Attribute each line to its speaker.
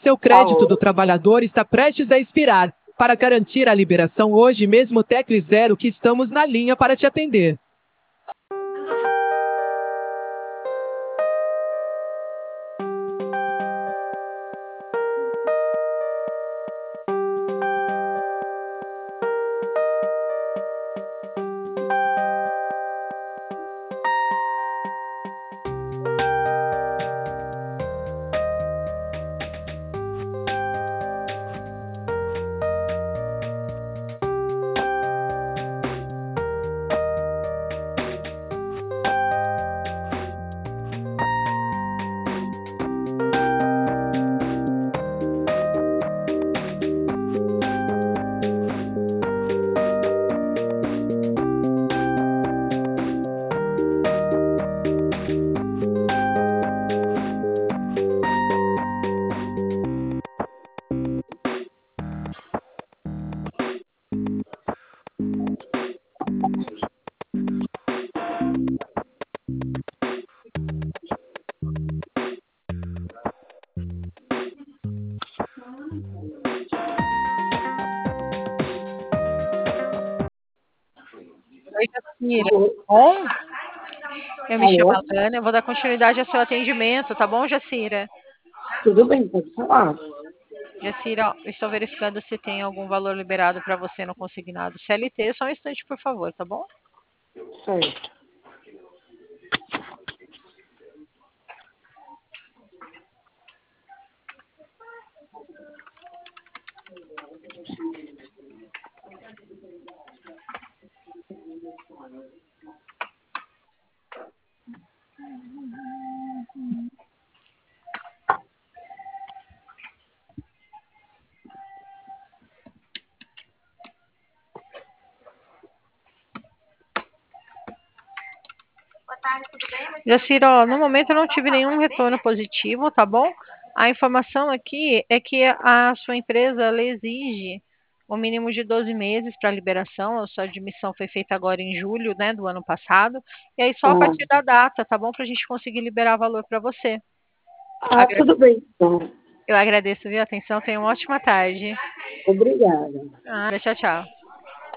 Speaker 1: Seu crédito
Speaker 2: Alô?
Speaker 1: do trabalhador está prestes a expirar. Para garantir a liberação hoje mesmo, tecle 0 que estamos na linha para te atender.
Speaker 3: Oi, Jacira.
Speaker 2: Alô?
Speaker 3: Bom, eu me chamo
Speaker 2: Alô?
Speaker 3: Alana, eu vou dar continuidade ao seu atendimento, tá bom, Jacira?
Speaker 2: Tudo bem, pode falar.
Speaker 3: Jacira, ó, eu estou verificando se tem algum valor liberado para você no consignado CLT. Só um instante, por favor, tá bom?
Speaker 2: Certo.
Speaker 3: Jacira, ó, no momento eu não tive nenhum retorno positivo, tá bom? A informação aqui é que a sua empresa ela exige o mínimo de 12 meses para liberação. A sua admissão foi feita agora em julho, né, do ano passado. E aí só a
Speaker 2: Ah,
Speaker 3: partir da data, tá bom? Para a gente conseguir liberar valor para você.
Speaker 2: tudo bem, então.
Speaker 3: Eu agradeço, viu, a atenção. Tenha uma ótima tarde.
Speaker 2: Obrigada.
Speaker 3: Tchau, tchau.